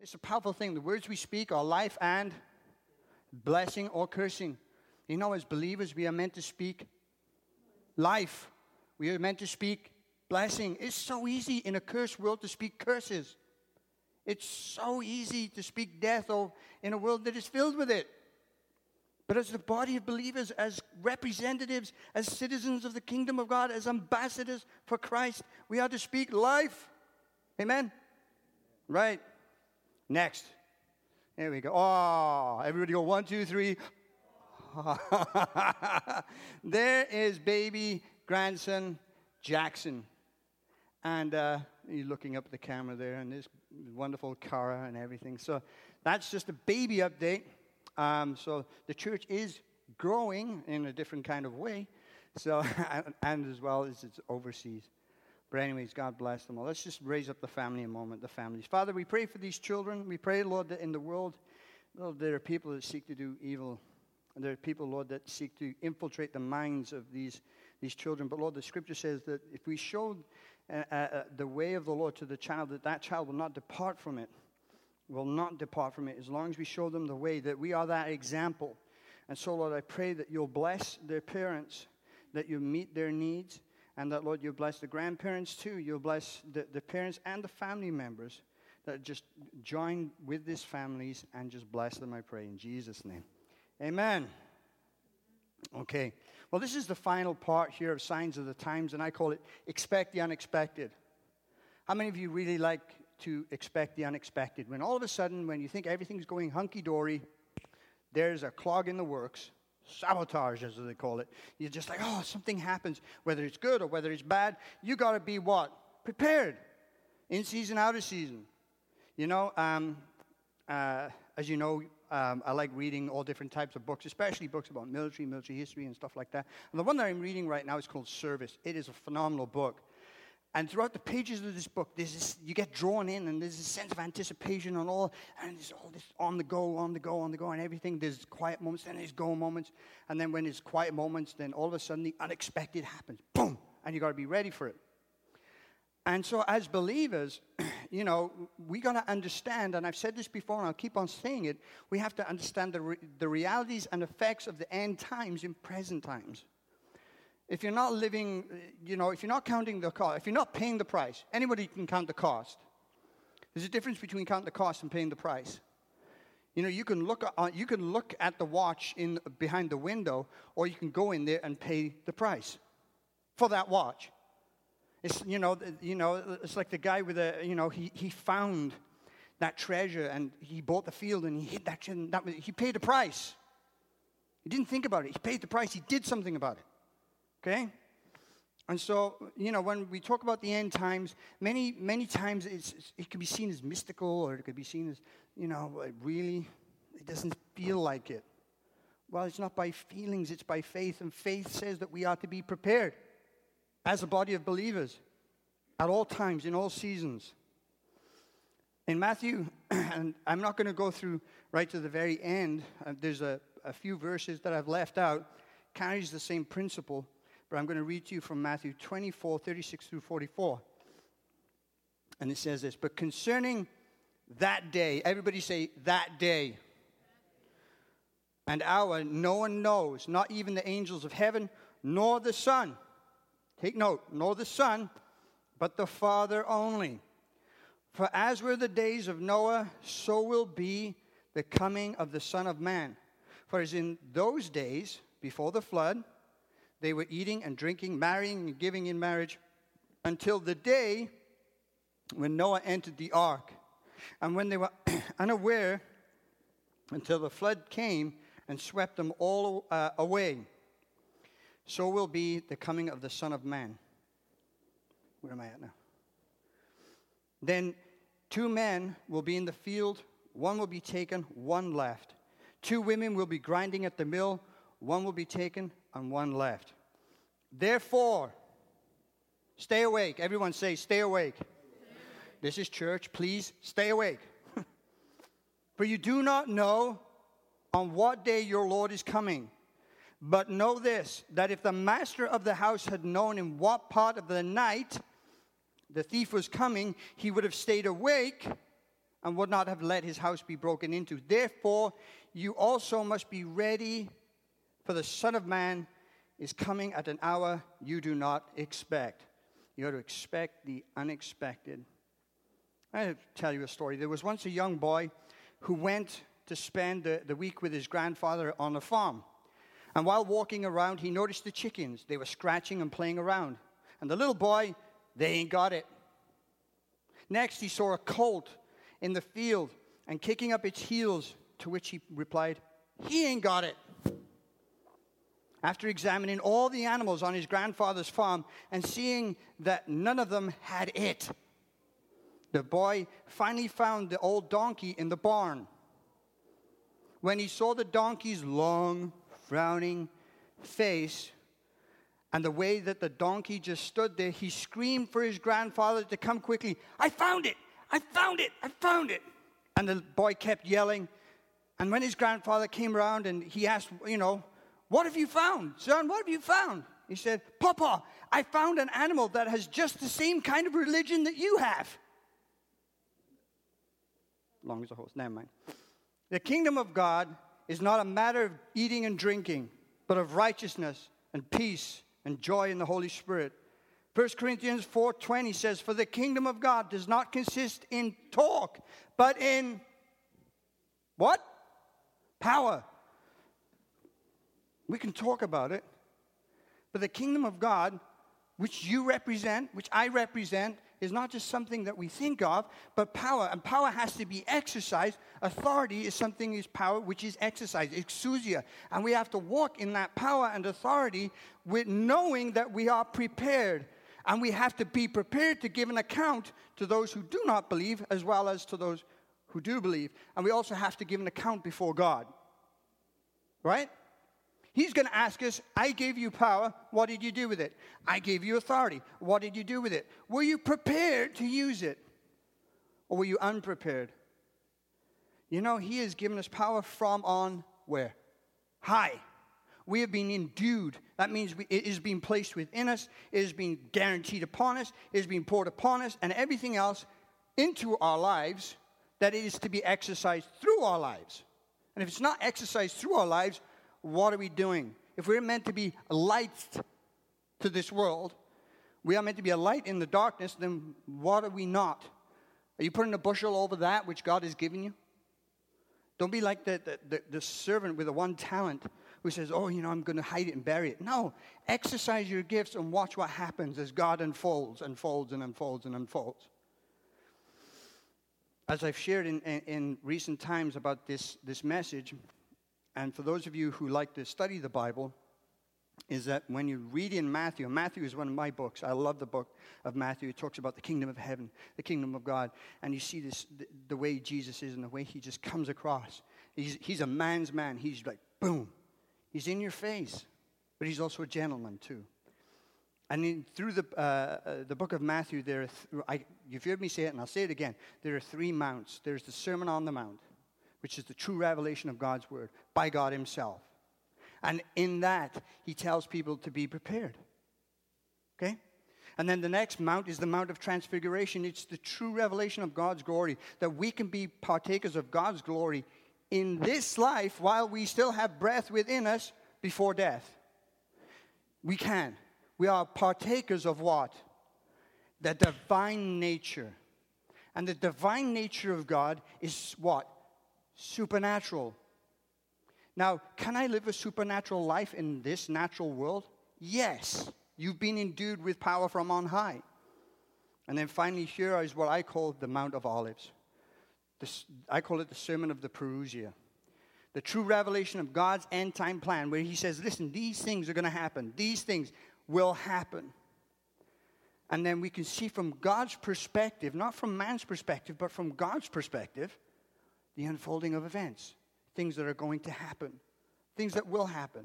It's a powerful thing. The words we speak are life and blessing or cursing. You know, as believers, we are meant to speak life. We are meant to speak blessing. It's so easy in a cursed world to speak curses. It's so easy to speak death in a world that is filled with it. But as the body of believers, as representatives, as citizens of the kingdom of God, as ambassadors for Christ, we are to speak life. Amen? Right. Next. There we go. Oh, everybody go 1, 2, 3. There is baby grandson Jackson. And you're looking up at the camera there, and there's wonderful Cara and everything. So that's just a baby update. So the church is growing in a different kind of way. So and as well as it's overseas. But anyways, God bless them all. Let's just raise up the family a moment, the families. Father, we pray for these children. We pray, Lord, that in the world, Lord, there are people that seek to do evil. And there are people, Lord, that seek to infiltrate the minds of these children. But, Lord, the Scripture says that if we show the way of the Lord to the child, that child will not depart from it. Will not depart from it as long as we show them the way, that we are that example. And so, Lord, I pray that you'll bless their parents, that you'll meet their needs, and that, Lord, you'll bless the grandparents too. You'll bless the parents and the family members that just join with these families and just bless them, I pray, in Jesus' name. Amen. Okay. Well, this is the final part here of Signs of the Times, and I call it Expect the Unexpected. How many of you really like to expect the unexpected? When all of a sudden, when you think everything's going hunky-dory, there's a clog in the works. Sabotage, as they call it. You're just like, oh, something happens, whether it's good or whether it's bad. You got to be what? Prepared. In season, out of season. You know, as you know, I like reading all different types of books, especially books about military history and stuff like that. And the one that I'm reading right now is called Service. It is a phenomenal book. And throughout the pages of this book, you get drawn in, and there's a sense of anticipation and there's all this on the go, and everything. There's quiet moments, then there's go moments. And then when there's quiet moments, then all of a sudden the unexpected happens. Boom! And you got to be ready for it. And so as believers, you know, we got to understand, and I've said this before, and I'll keep on saying it, we have to understand the realities and effects of the end times in present times. If you're not living, you know, if you're not counting the cost, if you're not paying the price, anybody can count the cost. There's a difference between counting the cost and paying the price. You know, you can look at the watch behind the window, or you can go in there and pay the price for that watch. It's it's like the guy with he found that treasure and he bought the field and he hid that treasure. He paid the price. He didn't think about it. He paid the price. He did something about it. Okay? And so, you know, when we talk about the end times, many times it can be seen as mystical, or it could be seen as, you know, really, it doesn't feel like it. Well, it's not by feelings, it's by faith. And faith says that we are to be prepared as a body of believers at all times, in all seasons. In Matthew, and I'm not going to go through right to the very end, there's a few verses that I've left out, carries the same principle. But I'm going to read to you from Matthew 24, 36 through 44. And it says this, but concerning that day, everybody say, that day, and hour, no one knows, not even the angels of heaven, nor the Son. Take note, nor the Son, but the Father only. For as were the days of Noah, so will be the coming of the Son of Man. For as in those days, before the flood, they were eating and drinking, marrying and giving in marriage, until the day when Noah entered the ark. And when they were unaware, until the flood came and swept them all away. So will be the coming of the Son of Man. Where am I at now? Then 2 men will be in the field, one will be taken, one left. 2 women will be grinding at the mill, one will be taken, and one left. Therefore, stay awake. Everyone say, stay awake. This is church. Please stay awake. For you do not know on what day your Lord is coming. But know this, that if the master of the house had known in what part of the night the thief was coming, he would have stayed awake and would not have let his house be broken into. Therefore, you also must be ready, for the Son of Man is coming at an hour you do not expect. You ought to expect the unexpected. I'll tell you a story. There was once a young boy who went to spend the week with his grandfather on a farm. And while walking around, he noticed the chickens. They were scratching and playing around. And the little boy, they ain't got it. Next, he saw a colt in the field and kicking up its heels, to which he replied, he ain't got it. After examining all the animals on his grandfather's farm and seeing that none of them had it, the boy finally found the old donkey in the barn. When he saw the donkey's long, frowning face and the way that the donkey just stood there, he screamed for his grandfather to come quickly. I found it! I found it! I found it! And the boy kept yelling. And when his grandfather came around and he asked, what have you found? Son, what have you found? He said, Papa, I found an animal that has just the same kind of religion that you have. Long as a horse, never mind. The kingdom of God is not a matter of eating and drinking, but of righteousness and peace and joy in the Holy Spirit. 1 Corinthians 4:20 says, for the kingdom of God does not consist in talk, but in what? Power. We can talk about it, but the kingdom of God, which you represent, which I represent, is not just something that we think of, but power. And power has to be exercised. Authority is something is power which is exercised, exousia. And we have to walk in that power and authority with knowing that we are prepared. And we have to be prepared to give an account to those who do not believe as well as to those who do believe. And we also have to give an account before God. Right? He's going to ask us, I gave you power. What did you do with it? I gave you authority. What did you do with it? Were you prepared to use it? Or were you unprepared? He has given us power from on where? High. We have been endued. That means it is being placed within us. It is being guaranteed upon us. It is being poured upon us. And everything else into our lives that is to be exercised through our lives. And if it's not exercised through our lives, what are we doing? If we're meant to be lights to this world, we are meant to be a light in the darkness, then what are we not? Are you putting a bushel over that which God has given you? Don't be like the servant with the one talent who says, I'm going to hide it and bury it. No, exercise your gifts and watch what happens as God unfolds and unfolds. As I've shared in recent times about this message, and for those of you who like to study the Bible, is that when you read in Matthew is one of my books. I love the book of Matthew. It talks about the kingdom of heaven, the kingdom of God. And you see this, the way Jesus is and the way he just comes across. He's a man's man. He's like, boom. He's in your face. But he's also a gentleman too. And through the book of Matthew, you've heard me say it and I'll say it again. There are 3 mounts. There's the Sermon on the Mount, which is the true revelation of God's word by God himself. And in that, he tells people to be prepared. Okay? And then the next mount is the Mount of Transfiguration. It's the true revelation of God's glory, that we can be partakers of God's glory in this life while we still have breath within us before death. We can. We are partakers of what? The divine nature. And the divine nature of God is what? Supernatural. Now, can I live a supernatural life in this natural world? Yes. You've been endued with power from on high. And then finally, here is what I call the Mount of Olives. I call it the Sermon of the Parousia. The true revelation of God's end-time plan, where he says, listen, these things are going to happen. These things will happen. And then we can see from God's perspective, not from man's perspective, but from God's perspective, the unfolding of events. Things that are going to happen. Things that will happen.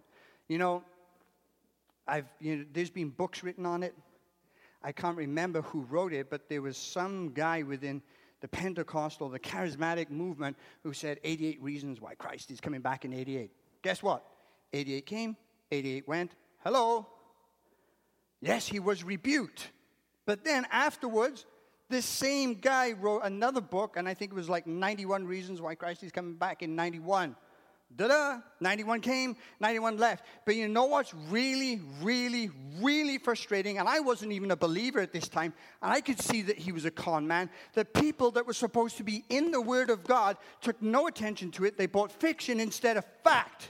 There's been books written on it. I can't remember who wrote it, but there was some guy within the Pentecostal, the charismatic movement who said 88 reasons why Christ is coming back in 88. Guess what? 88 came, 88 went. Hello? Yes, he was rebuked. But then afterwards, This same guy wrote another book, and I think it was like 91 Reasons Why Christ is Coming Back in 91. 91 came, 91 left. But you know what's really, really, really frustrating? And I wasn't even a believer at this time. And I could see that he was a con man. That people that were supposed to be in the Word of God took no attention to it. They bought fiction instead of fact.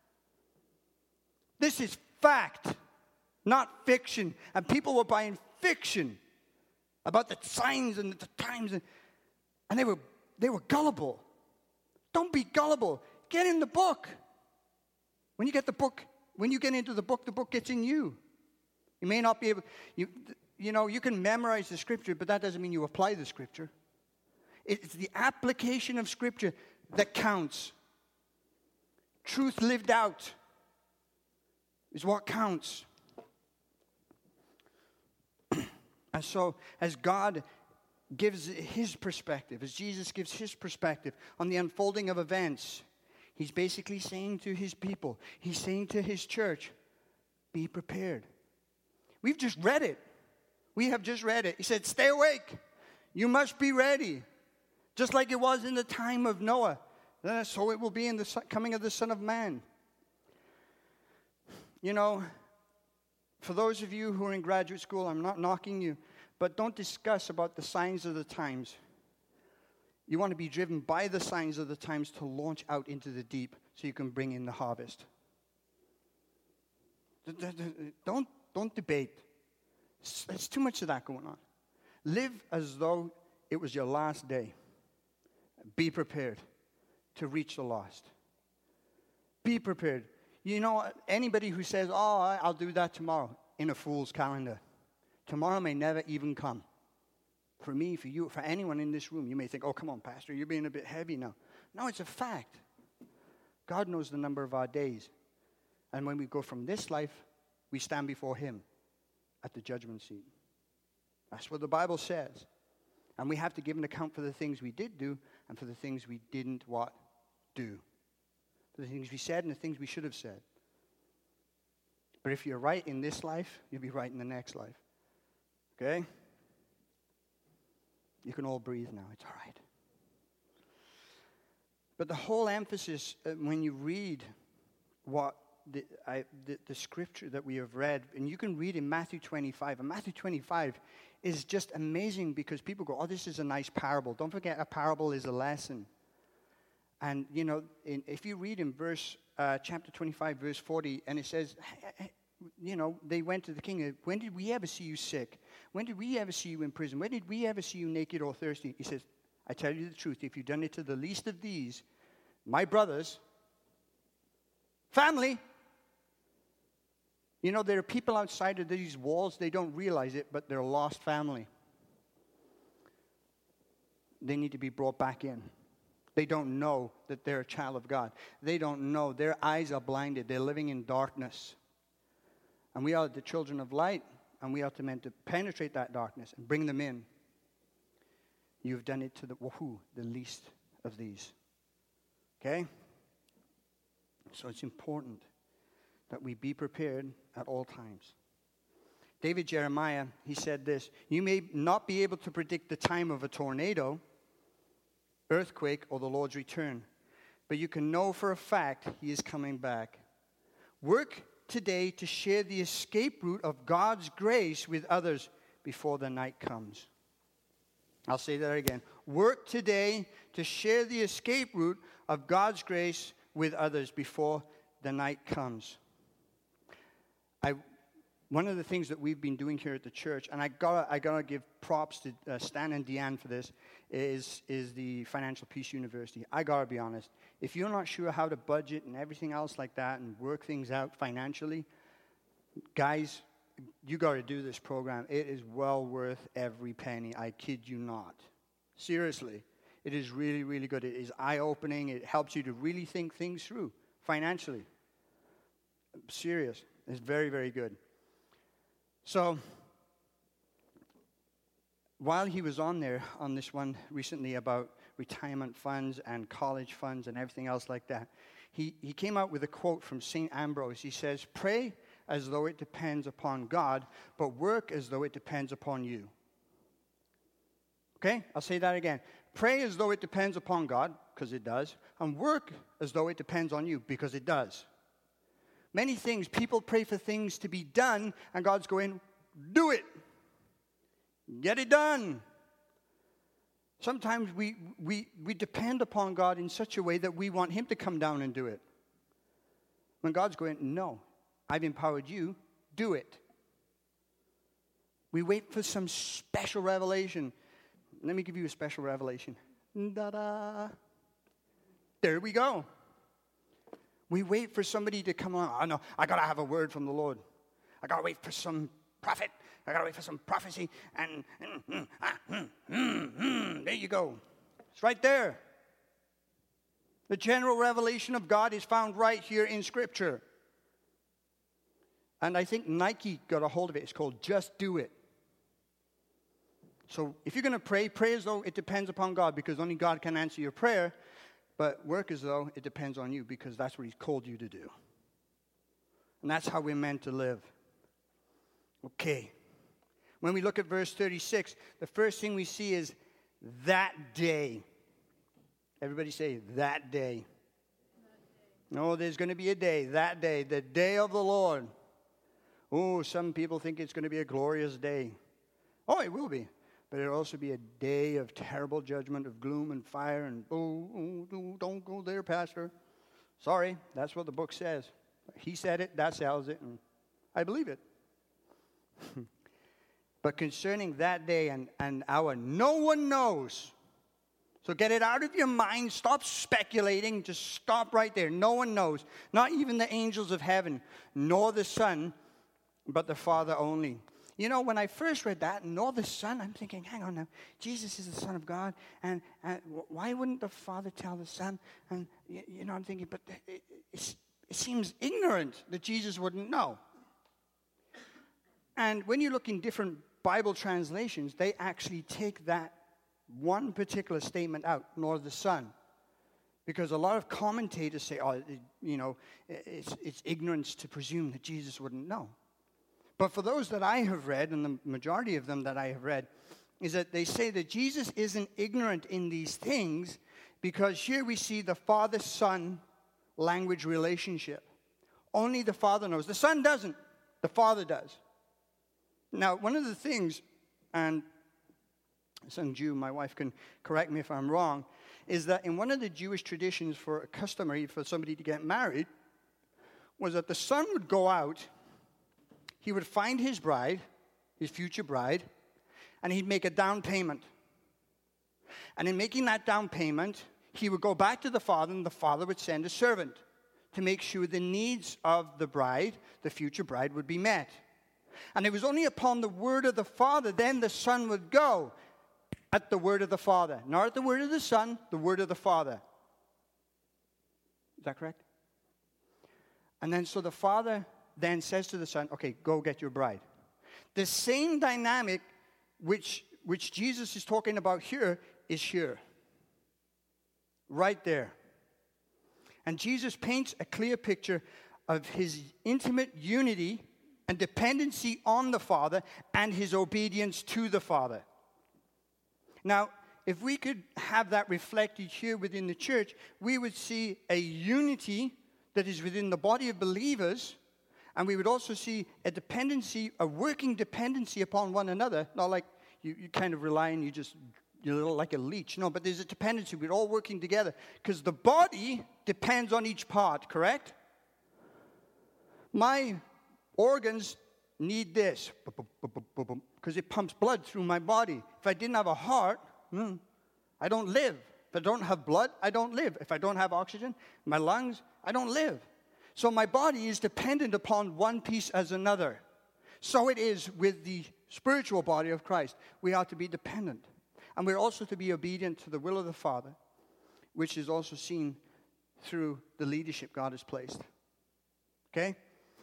This is fact, not fiction. And people were buying fiction about the signs and the times. And they were gullible. Don't be gullible. Get in the book. When you get into the book gets in you. You may not be able, you can memorize the scripture, but that doesn't mean you apply the scripture. It's the application of scripture that counts. Truth lived out is what counts. And so, as God gives his perspective, as Jesus gives his perspective on the unfolding of events, he's basically saying to his people, he's saying to his church, be prepared. We've just read it. We have just read it. He said, stay awake. You must be ready. Just like it was in the time of Noah. So it will be in the coming of the Son of Man. For those of you who are in graduate school, I'm not knocking you, but don't discuss about the signs of the times. You want to be driven by the signs of the times to launch out into the deep so you can bring in the harvest. Don't debate. There's too much of that going on. Live as though it was your last day. Be prepared to reach the lost. Be prepared. Anybody who says, I'll do that tomorrow, in a fool's calendar. Tomorrow may never even come. For me, for you, for anyone in this room, you may think, oh, come on, Pastor, you're being a bit heavy now. No, it's a fact. God knows the number of our days. And when we go from this life, we stand before him at the judgment seat. That's what the Bible says. And we have to give an account for the things we did do and for the things we didn't do. For the things we said and the things we should have said. But if you're right in this life, you'll be right in the next life. Okay? You can all breathe now. It's all right. But the whole emphasis, when you read what the scripture that we have read, and you can read in Matthew 25, and Matthew 25 is just amazing because people go, this is a nice parable. Don't forget, a parable is a lesson. And, if you read in chapter 25, verse 40, and it says, they went to the king. When did we ever see you sick? When did we ever see you in prison? When did we ever see you naked or thirsty? He says, I tell you the truth. If you've done it to the least of these, my brothers, family. There are people outside of these walls. They don't realize it, but they're a lost family. They need to be brought back in. They don't know that they're a child of God. They don't know. Their eyes are blinded. They're living in darkness. And we are the children of light, and we are meant to penetrate that darkness and bring them in. You've done it to the least of these. Okay? So it's important that we be prepared at all times. David Jeremiah, he said this, you may not be able to predict the time of a tornado, earthquake, or the Lord's return, but you can know for a fact he is coming back. Work today to share the escape route of God's grace with others before the night comes. I'll say that again. Work today to share the escape route of God's grace with others before the night comes. One of the things that we've been doing here at the church, and I gotta give props to Stan and Deanne for this, is the Financial Peace University. I gotta be honest. If you're not sure how to budget and everything else like that and work things out financially, guys, you gotta do this program. It is well worth every penny. I kid you not. Seriously. It is really, really good. It is eye-opening. It helps you to really think things through financially. I'm serious. It's very, very good. So, while he was on this one recently about retirement funds and college funds and everything else like that, he came out with a quote from St. Ambrose. He says, pray as though it depends upon God, but work as though it depends upon you. Okay? I'll say that again. Pray as though it depends upon God, because it does. And work as though it depends on you, because it does. Many things, people pray for things to be done, and God's going, do it. Get it done. Sometimes we depend upon God in such a way that we want him to come down and do it. When God's going, no, I've empowered you, do it. We wait for some special revelation. Let me give you a special revelation. Da-da. There we go. We wait for somebody to come on. Oh, no, I got to have a word from the Lord. I got to wait for some prophet. I got to wait for some prophecy. And there you go. It's right there. The general revelation of God is found right here in Scripture. And I think Nike got a hold of it. It's called Just Do It. So if you're going to pray, pray as though it depends upon God, because only God can answer your prayer. But work as though it depends on you, because that's what he's called you to do. And that's how we're meant to live. Okay. When we look at verse 36, the first thing we see is that day. Everybody say, that day. No, there's going to be a day, that day, the day of the Lord. Oh, some people think it's going to be a glorious day. Oh, it will be. But it'll also be a day of terrible judgment, of gloom and fire, and don't go there, Pastor. Sorry, that's what the book says. He said it, that sells it, and I believe it. But concerning that day and hour, no one knows. So get it out of your mind. Stop speculating. Just stop right there. No one knows. Not even the angels of heaven, nor the Son, but the Father only. You know, when I first read that, nor the Son, I'm thinking, hang on now. Jesus is the Son of God. And why wouldn't the Father tell the Son? And, you know, I'm thinking, but it seems ignorant that Jesus wouldn't know. And when you look in different Bible translations, they actually take that one particular statement out, nor the Son. Because a lot of commentators say, oh, you know, it's ignorance to presume that Jesus wouldn't know. But for those that I have read, and the majority of them that I have read, is that they say that Jesus isn't ignorant in these things, because here we see the Father-Son language relationship. Only the Father knows. The Son doesn't. The Father does. Now, one of the things, and some Jew, my wife can correct me if I'm wrong, is that in one of the Jewish traditions for a customary for somebody to get married, was that the son would go out, he would find his bride, his future bride, and he'd make a down payment. And in making that down payment, he would go back to the father, and the father would send a servant to make sure the needs of the bride, the future bride, would be met. And it was only upon the word of the father, then the son would go at the word of the father. Not at the word of the son, the word of the father. Is that correct? And then so the father then says to the son, okay, go get your bride. The same dynamic which Jesus is talking about here is here. Right there. And Jesus paints a clear picture of his intimate unity and dependency on the Father and his obedience to the Father. Now, if we could have that reflected here within the church, we would see a unity that is within the body of believers, and we would also see a dependency, a working dependency upon one another. Not like you kind of rely and you're like a leech. No, but there's a dependency. We're all working together because the body depends on each part, correct? My organs need this because it pumps blood through my body. If I didn't have a heart, I don't live. If I don't have blood, I don't live. If I don't have oxygen, my lungs, I don't live. So my body is dependent upon one piece as another. So it is with the spiritual body of Christ. We are to be dependent. And we're also to be obedient to the will of the Father, which is also seen through the leadership God has placed. Okay?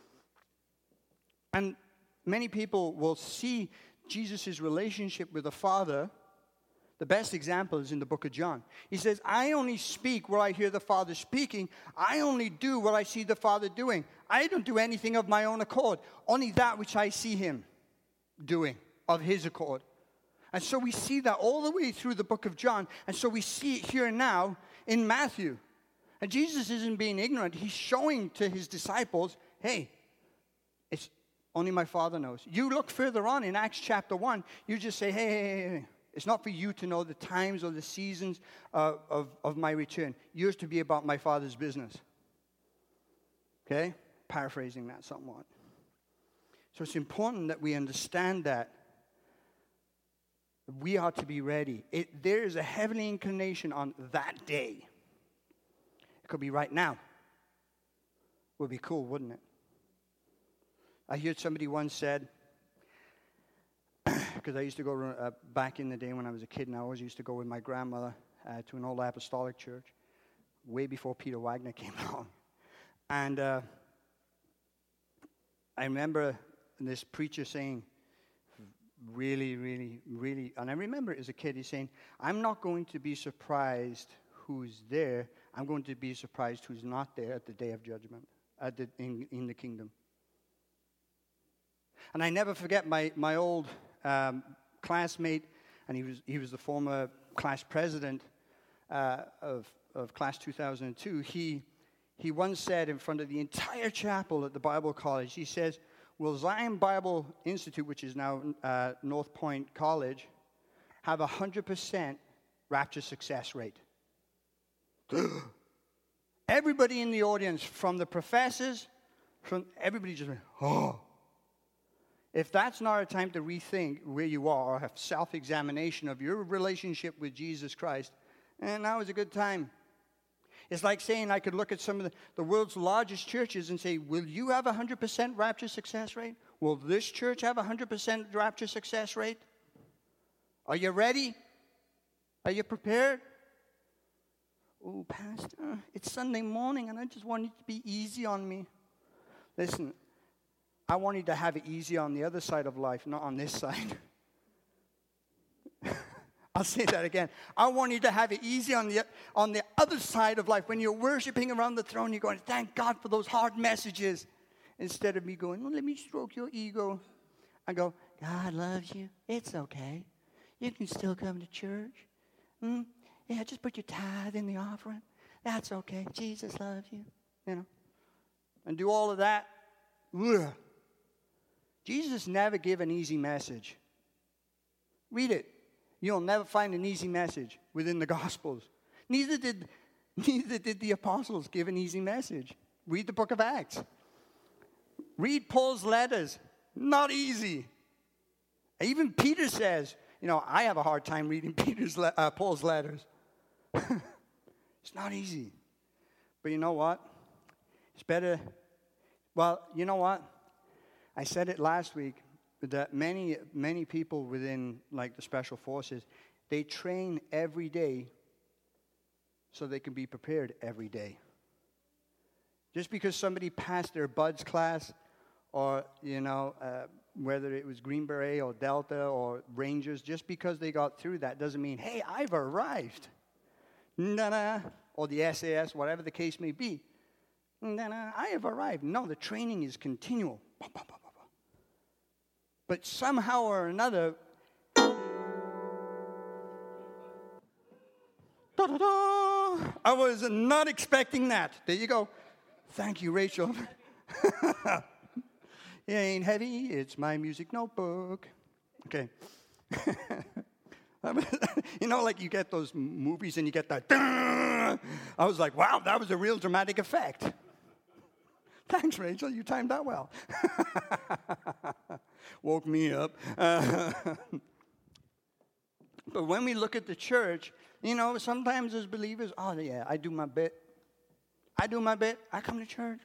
And many people will see Jesus' relationship with the Father. The best example is in the book of John. He says, I only speak what I hear the Father speaking. I only do what I see the Father doing. I don't do anything of my own accord. Only that which I see him doing of his accord. And so we see that all the way through the book of John. And so we see it here now in Matthew. And Jesus isn't being ignorant. He's showing to his disciples, hey, it's only my Father knows. You look further on in Acts chapter 1, you just say, hey. It's not for you to know the times or the seasons of my return. Yours to be about my Father's business. Okay? Paraphrasing that somewhat. So it's important that we understand that we are to be ready. There is a heavenly inclination on that day. It could be right now. Would be cool, wouldn't it? I heard somebody once said, because I used to go back in the day when I was a kid, and I always used to go with my grandmother to an old apostolic church, way before Peter Wagner came along. And I remember this preacher saying, really, and I remember as a kid, he's saying, I'm not going to be surprised who's there. I'm going to be surprised who's not there at the day of judgment, in the kingdom. And I never forget my old classmate, and he was the former class president of class 2002. He once said in front of the entire chapel at the Bible College, he says, will Zion Bible Institute, which is now North Point College, have 100% rapture success rate? Everybody in the audience, from the professors, from everybody just went, oh. If that's not a time to rethink where you are, or have self-examination of your relationship with Jesus Christ, and now is a good time. It's like saying I could look at some of the world's largest churches and say, will you have 100% rapture success rate? Will this church have 100% rapture success rate? Are you ready? Are you prepared? Oh, Pastor, it's Sunday morning and I just want it to be easy on me. Listen, I want you to have it easy on the other side of life, not on this side. I'll say that again. I want you to have it easy on the other side of life. When you're worshiping around the throne, you're going, thank God for those hard messages. Instead of me going, well, let me stroke your ego. I go, God loves you. It's okay. You can still come to church. Yeah, just put your tithe in the offering. That's okay. Jesus loves you. You know. And do all of that. Ugh. Jesus never gave an easy message. Read it. You'll never find an easy message within the Gospels. Neither did the apostles give an easy message. Read the book of Acts. Read Paul's letters. Not easy. Even Peter says, I have a hard time reading Paul's letters. It's not easy. But you know what? It's better. Well, you know what? I said it last week. That many people within like the special forces, they train every day so they can be prepared every day. Just because somebody passed their BUDS class, or whether it was Green Beret or Delta or Rangers, just because they got through that doesn't mean, hey, I've arrived. Or the SAS, whatever the case may be. I have arrived. No, the training is continual. But somehow or another, I was not expecting that. There you go. Thank you, Rachel. It ain't heavy, it's my music notebook. Okay. Like you get those movies and you get that. I was like, wow, that was a real dramatic effect. Thanks, Rachel. You timed that well. Woke me up. But when we look at the church, sometimes as believers, oh, yeah, I do my bit. I come to church.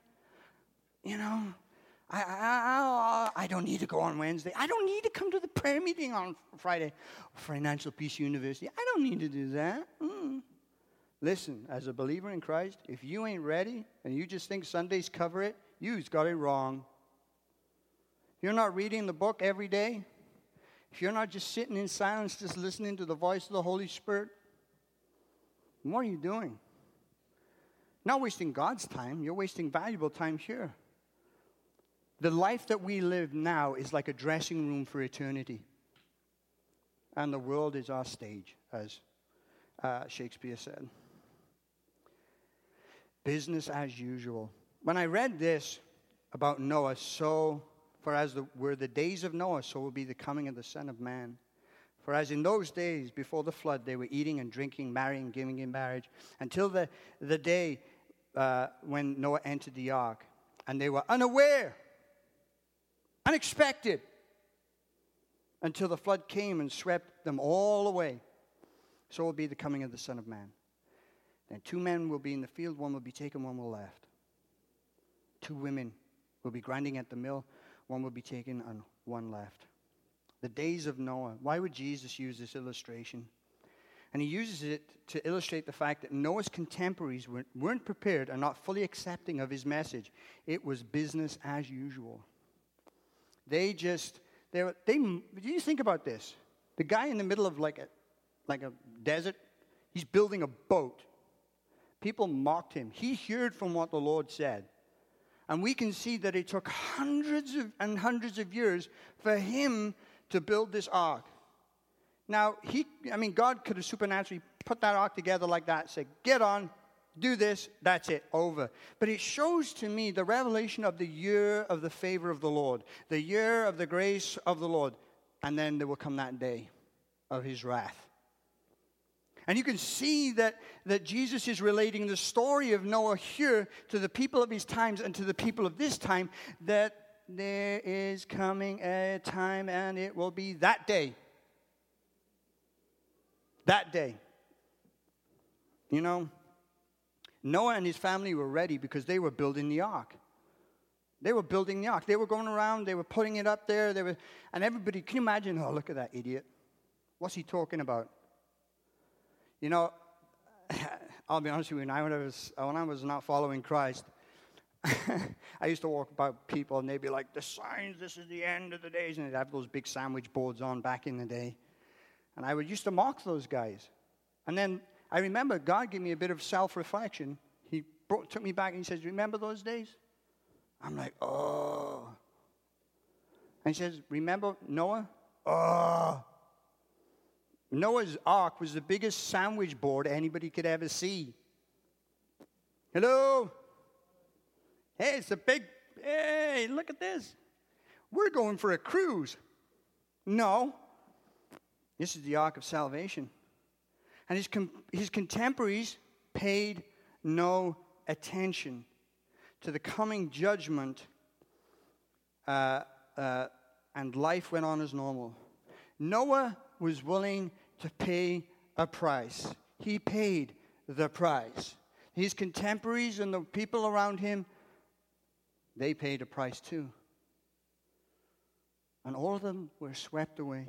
I don't need to go on Wednesday. I don't need to come to the prayer meeting on Friday. Financial Peace University. I don't need to do that. Listen, as a believer in Christ, if you ain't ready and you just think Sundays cover it, you've got it wrong. If you're not reading the book every day, if you're not just sitting in silence, just listening to the voice of the Holy Spirit, what are you doing? Not wasting God's time. You're wasting valuable time here. The life that we live now is like a dressing room for eternity. and the world is our stage, as Shakespeare said. Business as usual. When I read this about Noah, for as were the days of Noah, so will be the coming of the Son of Man. For as in those days before the flood, they were eating and drinking, marrying, giving in marriage, until the day when Noah entered the ark. And they were unaware, unexpected, until the flood came and swept them all away. So will be the coming of the Son of Man. Then 2 men will be in the field, one will be taken, one will be left. 2 women will be grinding at the mill, one will be taken and one left. The days of Noah. Why would Jesus use this illustration? And he uses it to illustrate the fact that Noah's contemporaries weren't prepared and not fully accepting of his message. It was business as usual. Do you think about this? The guy in the middle of like a desert, he's building a boat. People mocked him. He heard from what the Lord said. And we can see that it took hundreds of years for him to build this ark. Now, God could have supernaturally put that ark together like that, say, get on, do this, that's it, over. But it shows to me the revelation of the year of the favor of the Lord, the year of the grace of the Lord. And then there will come that day of his wrath. And you can see that Jesus is relating the story of Noah here to the people of his times and to the people of this time, that there is coming a time and it will be that day. That day. You know, Noah and his family were ready because they were building the ark. They were building the ark. They were going around. They were putting it up there. And everybody, can you imagine? Oh, look at that idiot. What's he talking about? You know, I'll be honest with you. When I was not following Christ, I used to walk about people and they'd be like, the signs, this is the end of the days. And they'd have those big sandwich boards on back in the day. And I used to mock those guys. And then I remember God gave me a bit of self-reflection. He took me back and he says, remember those days? I'm like, oh. And he says, remember Noah? Oh. Noah's ark was the biggest sandwich board anybody could ever see. Hello? Hey, hey, look at this. We're going for a cruise. No. This is the ark of salvation. And his contemporaries paid no attention to the coming judgment, and life went on as normal. Noah was willing to pay a price. He paid the price. His contemporaries and the people around him, they paid a price too. And all of them were swept away.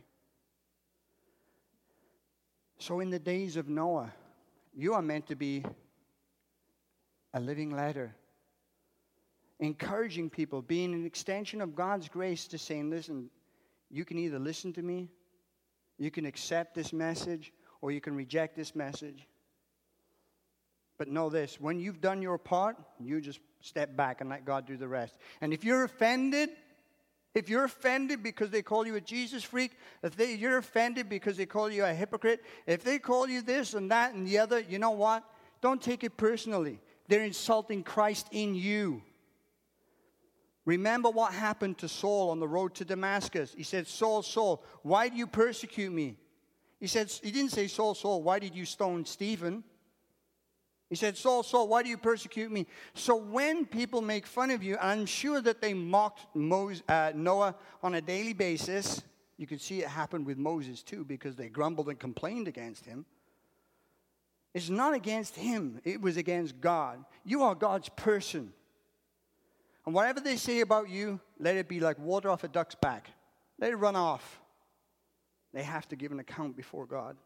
So in the days of Noah, you are meant to be a living letter, encouraging people, being an extension of God's grace to saying, listen, you can either listen to me, you can accept this message, or you can reject this message. But know this, when you've done your part, you just step back and let God do the rest. And if you're offended because they call you a Jesus freak, you're offended because they call you a hypocrite, if they call you this and that and the other, you know what? Don't take it personally. They're insulting Christ in you. Remember what happened to Saul on the road to Damascus. He said, Saul, Saul, why do you persecute me? He didn't say, Saul, Saul, why did you stone Stephen? He said, Saul, Saul, why do you persecute me? So when people make fun of you, and I'm sure that they mocked Noah on a daily basis, you can see it happened with Moses too, because they grumbled and complained against him. It's not against him. It was against God. You are God's person. And whatever they say about you, let it be like water off a duck's back. Let it run off. They have to give an account before God.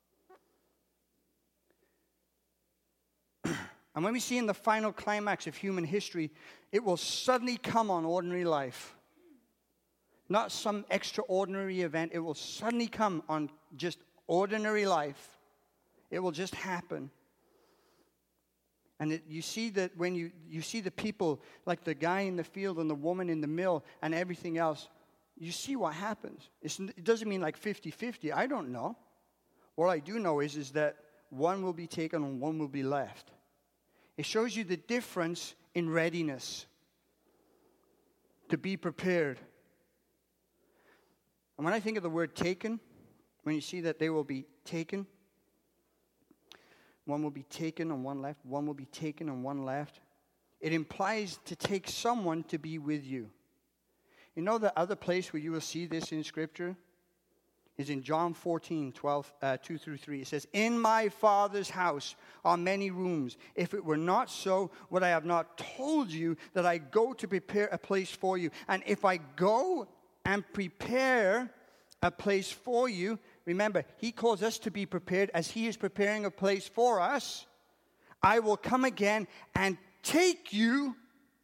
And when we see in the final climax of human history, it will suddenly come on ordinary life. Not some extraordinary event. It will suddenly come on just ordinary life. It will just happen. And you see that when you see the people, like the guy in the field and the woman in the mill and everything else, you see what happens. It doesn't mean like 50-50. I don't know. What I do know is that one will be taken and one will be left. It shows you the difference in readiness to be prepared. And when I think of the word taken, when you see that they will be taken, one will be taken and one left, one will be taken and one left, it implies to take someone to be with you. You know the other place where you will see this in Scripture is in John 14:2-3. It says, "In my Father's house are many rooms. If it were not so, would I have not told you that I go to prepare a place for you? And if I go and prepare a place for you," remember, he calls us to be prepared as he is preparing a place for us, "I will come again and take you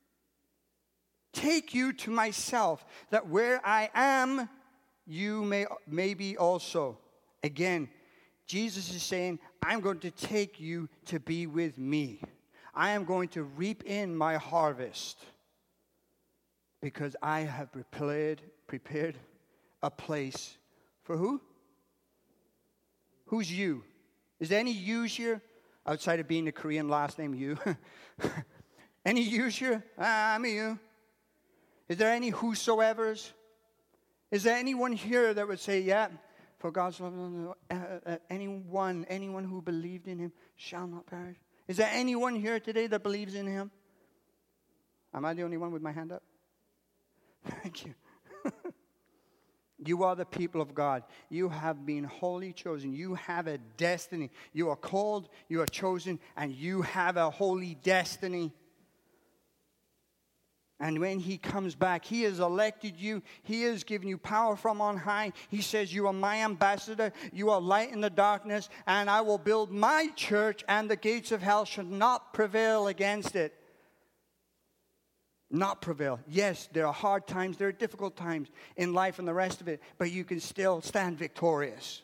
to myself, that where I am, you may be also." Again, Jesus is saying, I'm going to take you to be with me. I am going to reap in my harvest because I have prepared a place for who? Who's you? Is there any yous here outside of being a Korean last name, you? Any yous here? I'm a you. Is there any whosoevers? Is there anyone here that would say, yeah, for God's love, anyone who believed in him shall not perish? Is there anyone here today that believes in him? Am I the only one with my hand up? Thank you. You are the people of God. You have been wholly chosen. You have a destiny. You are called, you are chosen, and you have a holy destiny. And when he comes back, he has elected you. He has given you power from on high. He says, you are my ambassador. You are light in the darkness. And I will build my church, and the gates of hell shall not prevail against it. Not prevail. Yes, there are hard times. There are difficult times in life and the rest of it. But you can still stand victorious.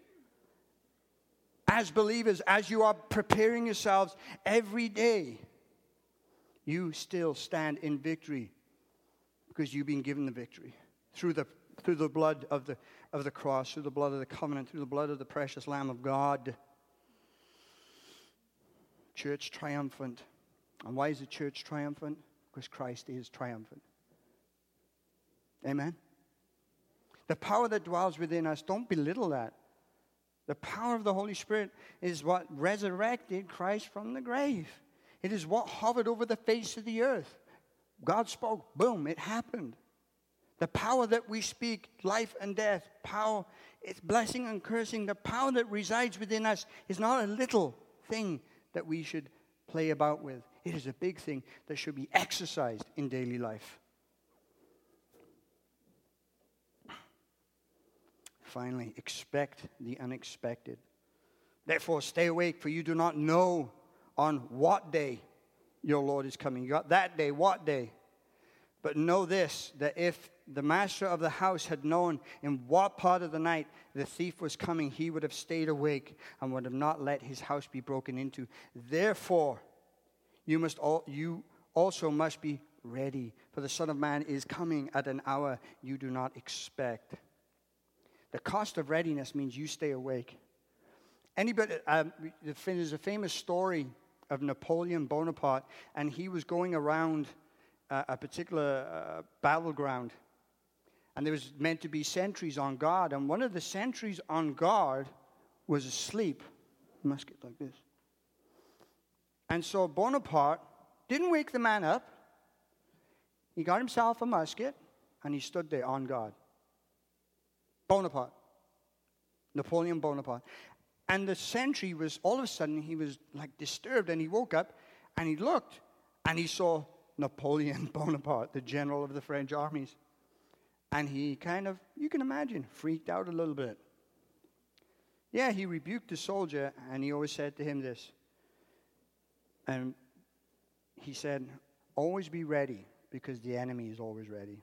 As believers, as you are preparing yourselves every day, you still stand in victory because you've been given the victory through the blood of the cross, through the blood of the covenant, through the blood of the precious Lamb of God. Church triumphant. And why is the church triumphant? Because Christ is triumphant. Amen? The power that dwells within us, don't belittle that. The power of the Holy Spirit is what resurrected Christ from the grave. It is what hovered over the face of the earth. God spoke, boom, it happened. The power that we speak, life and death, power, it's blessing and cursing. The power that resides within us is not a little thing that we should play about with. It is a big thing that should be exercised in daily life. Finally, expect the unexpected. Therefore, stay awake, for you do not know on what day your Lord is coming. You got that day, what day? But know this, that if the master of the house had known in what part of the night the thief was coming, he would have stayed awake and would have not let his house be broken into. Therefore, you also must be ready, for the Son of Man is coming at an hour you do not expect. The cost of readiness means you stay awake. There's a famous story of Napoleon Bonaparte, and he was going around a particular battleground, and there was meant to be sentries on guard, and one of the sentries on guard was asleep, musket like this. And so Bonaparte didn't wake the man up. He got himself a musket, and he stood there on guard. Bonaparte. Napoleon Bonaparte. And the sentry was, all of a sudden, he was like disturbed, and he woke up, and he looked, and he saw Napoleon Bonaparte, the general of the French armies. And he kind of, you can imagine, freaked out a little bit. Yeah, he rebuked the soldier, and he always said to him this. And he said, always be ready, because the enemy is always ready.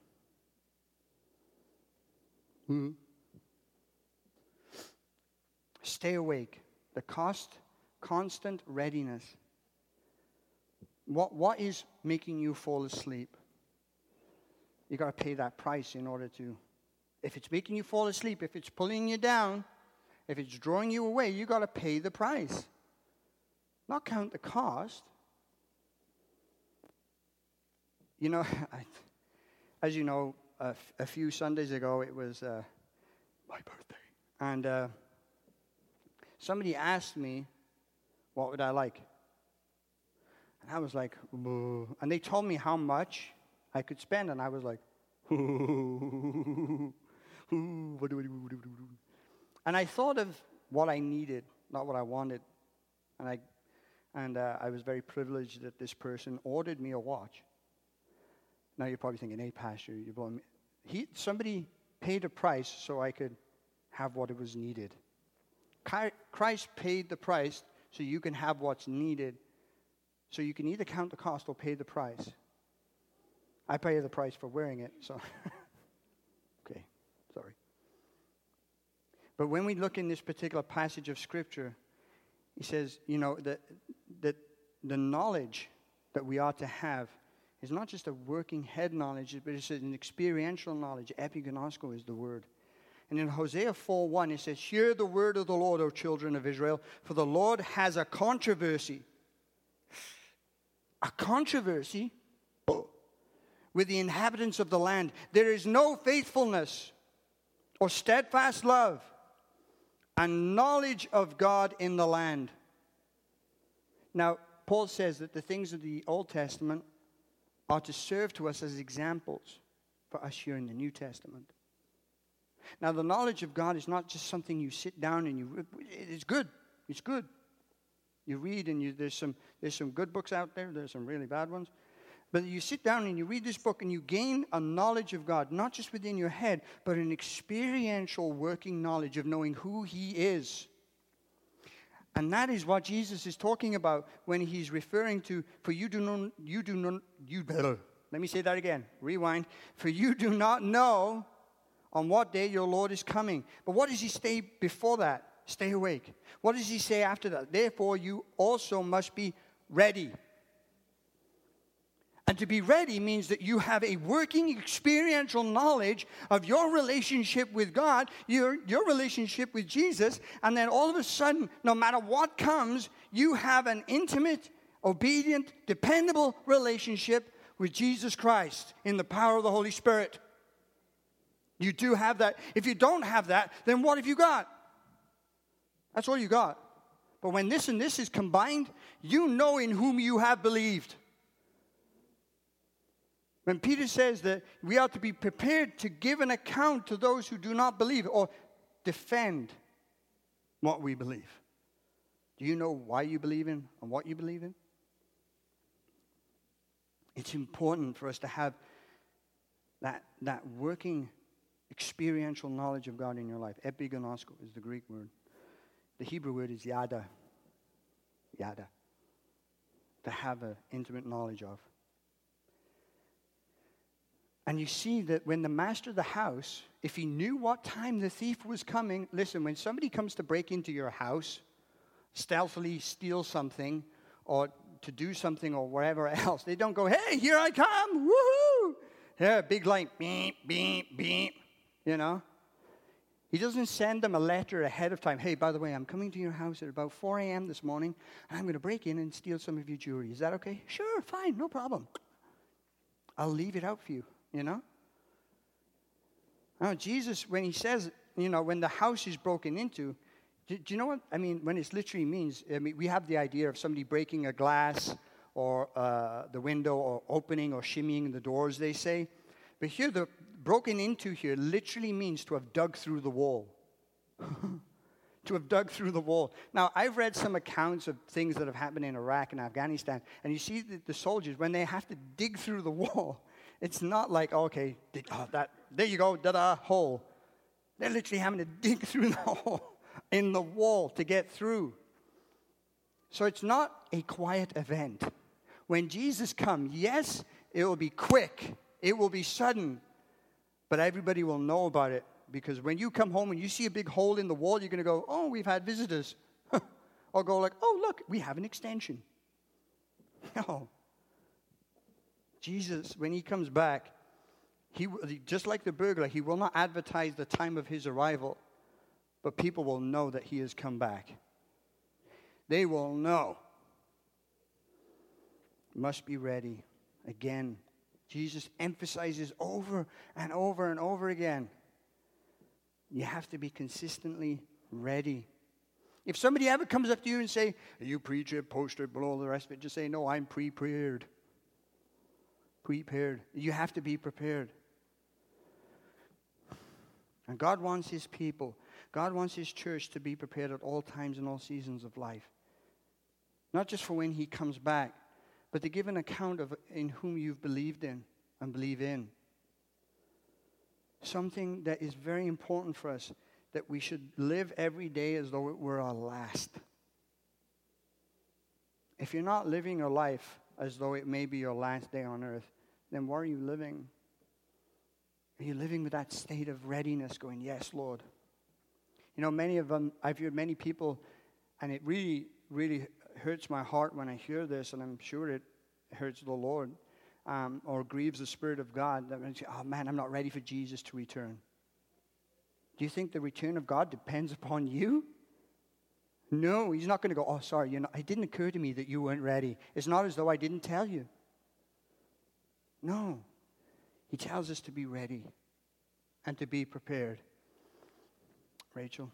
Stay awake. The constant readiness. What is making you fall asleep? You got to pay that price in order to If it's making you fall asleep, if it's pulling you down, if it's drawing you away, you got to pay the price. Not count the cost. You know, as you know, a few Sundays ago, it was my birthday. And somebody asked me, what would I like? And I was like, "Boo." And they told me how much I could spend. And I was like, and I thought of what I needed, not what I wanted. And I was very privileged that this person ordered me a watch. Now you're probably thinking, hey, Pastor, you're blowing me. Somebody paid a price so I could have what it was needed. Christ paid the price so you can have what's needed. So you can either count the cost or pay the price. I pay the price for wearing it, so okay, sorry. But when we look in this particular passage of Scripture, he says, you know, that the knowledge that we ought to have is not just a working head knowledge, but it's an experiential knowledge. Epignosko is the word. And in Hosea 4:1, it says, hear the word of the Lord, O children of Israel, for the Lord has a controversy. A controversy with the inhabitants of the land. There is no faithfulness or steadfast love and knowledge of God in the land. Now, Paul says that the things of the Old Testament are to serve to us as examples for us here in the New Testament. Now, the knowledge of God is not just something you sit down and it's good. It's good. You read and there's some good books out there. There's some really bad ones. But you sit down and you read this book and you gain a knowledge of God, not just within your head, but an experiential working knowledge of knowing who He is. And that is what Jesus is talking about when He's referring to, let me say that again, rewind. For you do not know on what day your Lord is coming. But what does He say before that? Stay awake. What does He say after that? Therefore, you also must be ready. And to be ready means that you have a working experiential knowledge of your relationship with God, your relationship with Jesus, and then all of a sudden, no matter what comes, you have an intimate, obedient, dependable relationship with Jesus Christ in the power of the Holy Spirit. You do have that. If you don't have that, then what have you got? That's all you got. But when this and this is combined, you know in whom you have believed. When Peter says that we ought to be prepared to give an account to those who do not believe or defend what we believe. Do you know why you believe in and what you believe in? It's important for us to have that working experiential knowledge of God in your life. Epignosko is the Greek word. The Hebrew word is yada. Yada. To have an intimate knowledge of. And you see that when the master of the house, if he knew what time the thief was coming, listen, when somebody comes to break into your house, stealthily steal something, or to do something or whatever else, they don't go, hey, here I come, woohoo! Yeah, big light, beep, beep, beep, you know. He doesn't send them a letter ahead of time. Hey, by the way, I'm coming to your house at about 4 a.m. this morning, and I'm going to break in and steal some of your jewelry. Is that okay? Sure, fine, no problem. I'll leave it out for you. You know? Now, Jesus, when He says, you know, when the house is broken into, do you know what? I mean, when it literally means, we have the idea of somebody breaking a glass or the window or opening or shimmying the doors, they say. But here, the broken into here literally means to have dug through the wall. To have dug through the wall. Now, I've read some accounts of things that have happened in Iraq and Afghanistan, and you see the soldiers, when they have to dig through the wall, it's not like, okay, there you go, hole. They're literally having to dig through the hole in the wall to get through. So it's not a quiet event. When Jesus comes, yes, it will be quick. It will be sudden. But everybody will know about it. Because when you come home and you see a big hole in the wall, you're going to go, oh, we've had visitors. Or go like, oh, look, we have an extension. No. Jesus, when He comes back, Just like the burglar, he will not advertise the time of his arrival, but people will know that he has come back. They will know. Must be ready. Again, Jesus emphasizes over and over and over again. You have to be consistently ready. If somebody ever comes up to you and say, "Are you pre-trib, post-trib, below the rest of it?" Just say, "No, I'm prepared." Prepared. You have to be prepared. And God wants his people, God wants his church to be prepared at all times and all seasons of life. Not just for when he comes back, but to give an account of in whom you've believed in and believe in. Something that is very important for us, that we should live every day as though it were our last. If you're not living your life as though it may be your last day on earth, then why are you living? Are you living with that state of readiness going, "Yes, Lord"? You know, many of them, I've heard many people, and it really, really hurts my heart when I hear this, and I'm sure it hurts the Lord, or grieves the Spirit of God, that when you say, "Oh man, I'm not ready for Jesus to return." Do you think the return of God depends upon you? No, he's not going to go, "Oh, sorry, it didn't occur to me that you weren't ready." It's not as though I didn't tell you. No. He tells us to be ready and to be prepared. Rachel.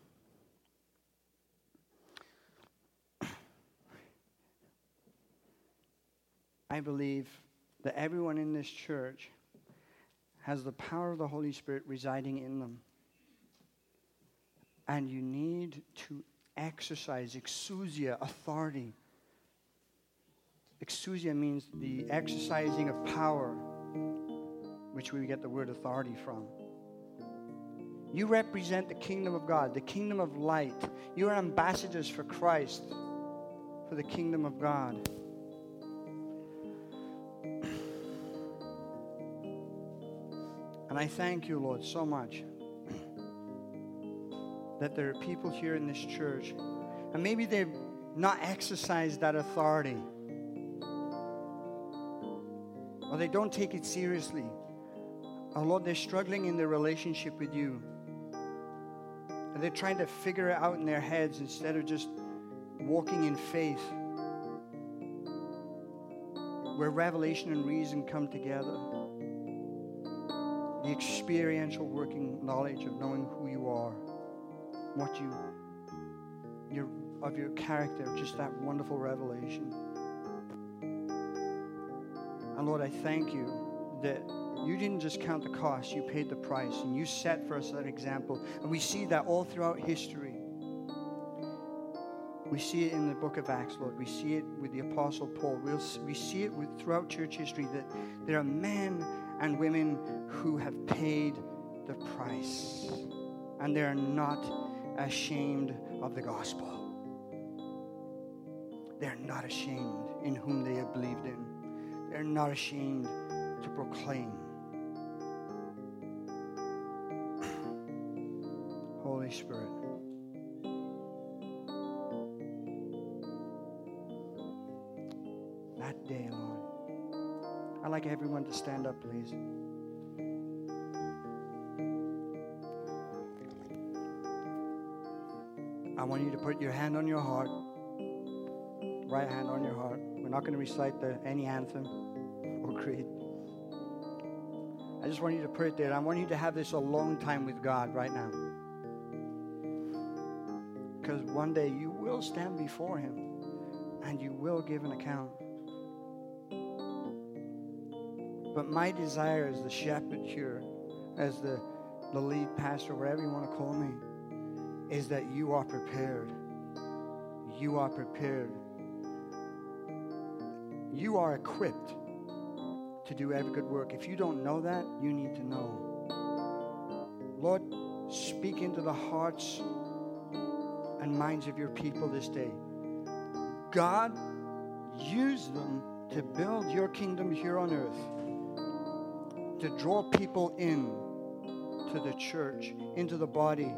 I believe that everyone in this church has the power of the Holy Spirit residing in them. And you need to exercise exousia, authority. Exousia means the exercising of power, which we get the word authority from. You represent the kingdom of God, the kingdom of light. You are ambassadors for Christ, for the kingdom of God. And I thank you, Lord, so much that there are people here in this church, and maybe they've not exercised that authority, or they don't take it seriously. Oh, Lord, they're struggling in their relationship with you, and they're trying to figure it out in their heads instead of just walking in faith, where revelation and reason come together. The experiential working knowledge of knowing who you are, what of your character, just that wonderful revelation. And Lord, I thank you that you didn't just count the cost, you paid the price, and you set for us that example. And we see that all throughout history. We see it in the book of Acts, Lord. We see it with the Apostle Paul. We see it throughout church history, that there are men and women who have paid the price, and they are not ashamed of the gospel. They're not ashamed in whom they have believed in. They're not ashamed to proclaim. Holy Spirit, that day, Lord, I'd like everyone to stand up, please. I want you to put your hand on your heart, right hand on your heart. We're not going to recite any anthem or creed. I just want you to put it there. I want you to have this alone time with God right now. Because one day you will stand before Him and you will give an account. But my desire as the shepherd here, as the lead pastor, whatever you want to call me, is that you are prepared. You are prepared. You are equipped to do every good work. If you don't know that, you need to know. Lord, speak into the hearts and minds of your people this day. God, use them to build your kingdom here on earth, to draw people in to the church, into the body.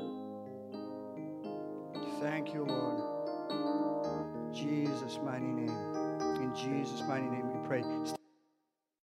Thank you, Lord. In Jesus' mighty name. In Jesus' mighty name we pray.